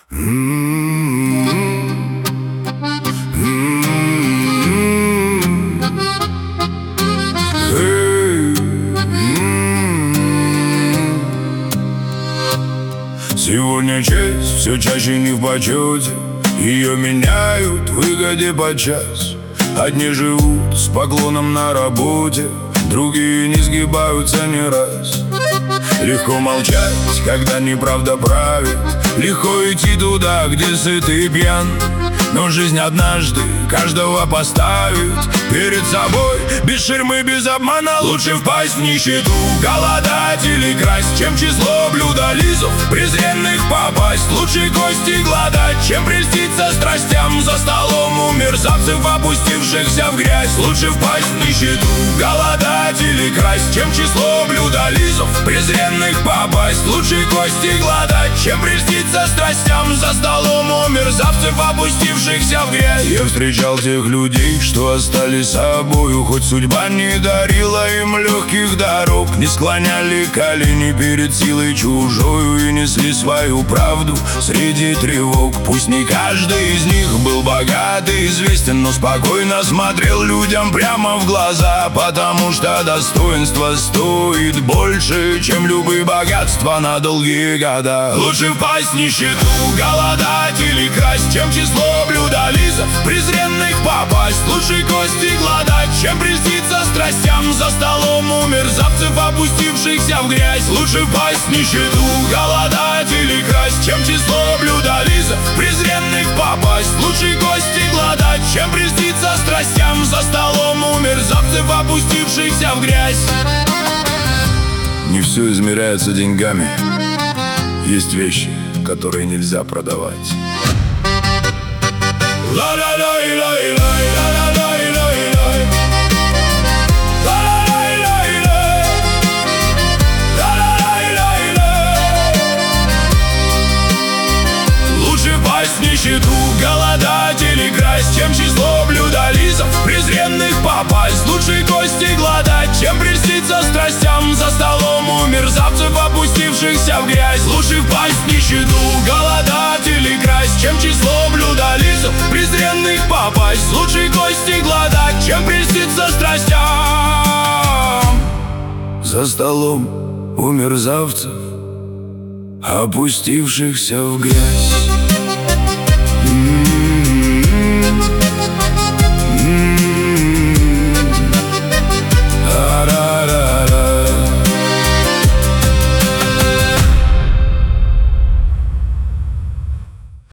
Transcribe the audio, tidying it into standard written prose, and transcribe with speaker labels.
Speaker 1: Сегодня честь все чаще не в почете, ее меняют в выгоде подчас. Одни живут с поклоном на работе, другие не сгибаются ни раз. Легко молчать, когда неправда правит, легко идти туда, где сытый и пьян. Но жизнь однажды каждого поставит перед собой, без ширмы, без обмана. Лучше впасть в нищету, голодать или красть, чем число блюдолизов презренных попасть. Лучше кости гладать, чем прельститься страстям за столом у мерзавцев, опустившихся в грязь. Лучше впасть в нищету, голодать или красть, чем число блюдолизов презренных попасть. Лучше кости гладать, чем прельститься страстям за столом у мерзавцев, опустившихся в грязь. Я встречал тех людей, что остались собою, хоть судьба не дарила им легких дорог. Не склоняли колени перед силой чужою и несли свою правду среди тревог. Пусть не каждый из них был богат и известен, но спокойно смотрел людям прямо в глаза, потому что достоинство стоит больше, чем любые богатства на долгие года. Лучше впасть в нищету, голодать или красть, чем число блюдолизов презренных попасть. Лучше кости гладать, чем прельститься страстям за столом у мерзавцев, опустившихся в грязь. Лучше впасть в нищету, голодать или красть, чем число блюдолизов презренных попасть. Лучше кости гладать, чем прельститься страстям за столом у мерзавцев, опустившихся в грязь. Не все измеряется деньгами, есть вещи, которые нельзя продавать. Лучше впасть в нищету, голодать или красть, чем число блюдолизов презренных попасть. Лучше кости гладать, чем прельститься страстям за столом у мерзавцев, опустившихся в грязь. Лучше впасть в нищету, голодать или красть, чем число блюдолизов презренных попасть. Лучше кости гладать, чем прельститься страстям за столом у мерзавцев, опустившихся в грязь.